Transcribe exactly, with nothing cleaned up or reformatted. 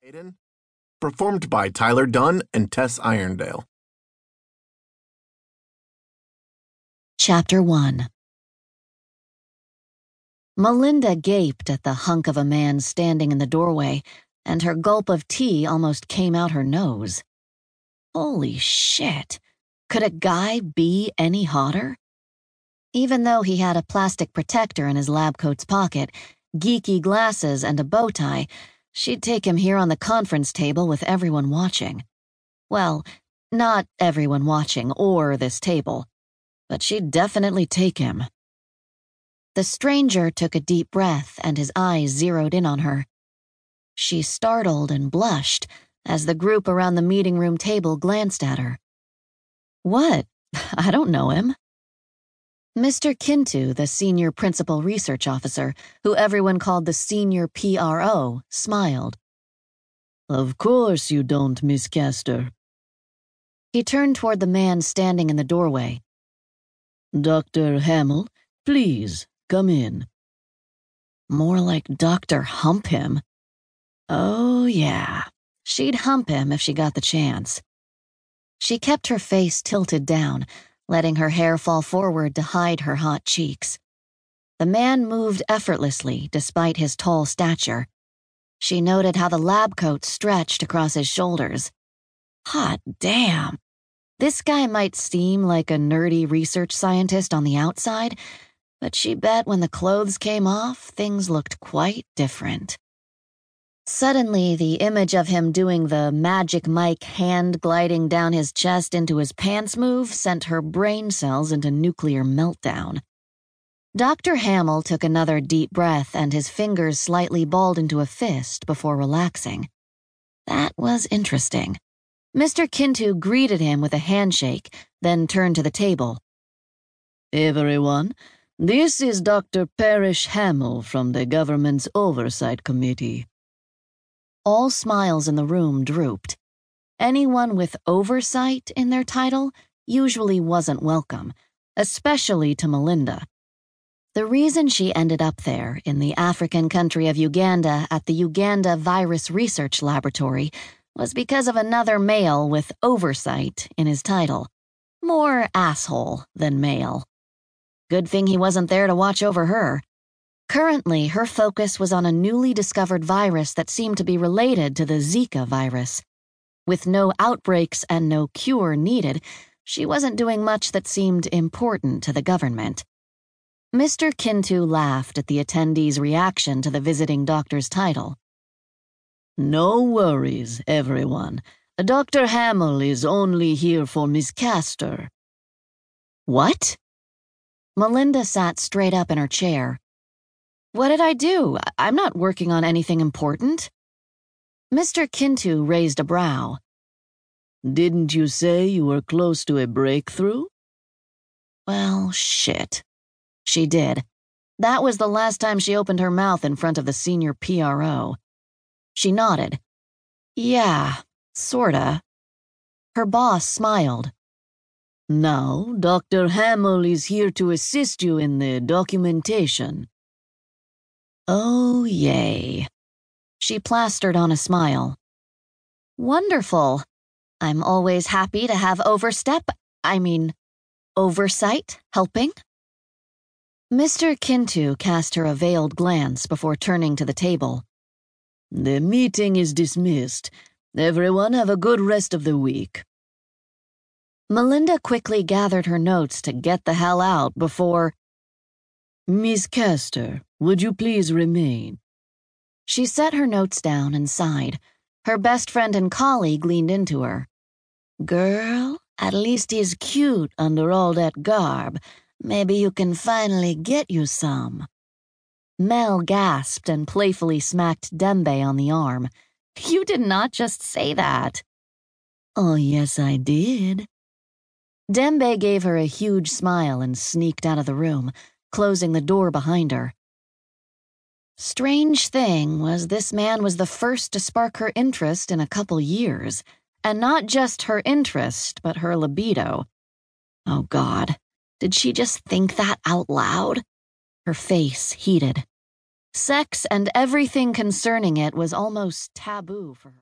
Maiden, performed by Tyler Dunn and Tess Irondale. Chapter one. Melinda gaped at the hunk of a man standing in the doorway, and her gulp of tea almost came out her nose. Holy shit! Could a guy be any hotter? Even though he had a plastic protector in his lab coat's pocket, geeky glasses, and a bow tie, she'd take him here on the conference table with everyone watching. Well, not everyone watching or this table, but she'd definitely take him. The stranger took a deep breath and his eyes zeroed in on her. She startled and blushed as the group around the meeting room table glanced at her. What? I don't know him. Mister Kintu, the senior principal research officer, who everyone called the senior P R O, smiled. Of course you don't, Miss Castor. He turned toward the man standing in the doorway. Doctor Hamill, please, come in. More like Doctor Hump him. Oh, yeah. She'd hump him if she got the chance. She kept her face tilted down, letting her hair fall forward to hide her hot cheeks. The man moved effortlessly despite his tall stature. She noted how the lab coat stretched across his shoulders. Hot damn. This guy might seem like a nerdy research scientist on the outside, but she bet when the clothes came off, things looked quite different. Suddenly, the image of him doing the Magic Mike hand gliding down his chest into his pants move sent her brain cells into nuclear meltdown. Doctor Hamill took another deep breath and his fingers slightly balled into a fist before relaxing. That was interesting. Mister Kintu greeted him with a handshake, then turned to the table. Everyone, this is Doctor Parrish Hamill from the government's Oversight Committee. All smiles in the room drooped. Anyone with oversight in their title usually wasn't welcome, especially to Melinda. The reason she ended up there in the African country of Uganda at the Uganda Virus Research Laboratory was because of another male with oversight in his title. More asshole than male. Good thing he wasn't there to watch over her. Currently, her focus was on a newly discovered virus that seemed to be related to the Zika virus. With no outbreaks and no cure needed, she wasn't doing much that seemed important to the government. Mister Kintu laughed at the attendee's reaction to the visiting doctor's title. No worries, everyone. Doctor Hamill is only here for Miss Castor. What? Melinda sat straight up in her chair. What did I do? I'm not working on anything important. Mister Kintu raised a brow. Didn't you say you were close to a breakthrough? Well, shit. She did. That was the last time she opened her mouth in front of the senior P R O. She nodded. Yeah, sorta. Her boss smiled. Now, Doctor Hamill is here to assist you in the documentation. Oh, yay. She plastered on a smile. Wonderful. I'm always happy to have overstep, I mean, oversight helping. Mister Kintu cast her a veiled glance before turning to the table. The meeting is dismissed. Everyone have a good rest of the week. Melinda quickly gathered her notes to get the hell out before... Miss Castor, would you please remain? She set her notes down and sighed. Her best friend and colleague leaned into her. Girl, at least he's cute under all that garb. Maybe you can finally get you some. Mel gasped and playfully smacked Dembe on the arm. You did not just say that. Oh, yes, I did. Dembe gave her a huge smile and sneaked out of the room, closing the door behind her. Strange thing was this man was the first to spark her interest in a couple years, and not just her interest, but her libido. Oh God, did she just think that out loud? Her face heated. Sex and everything concerning it was almost taboo for her.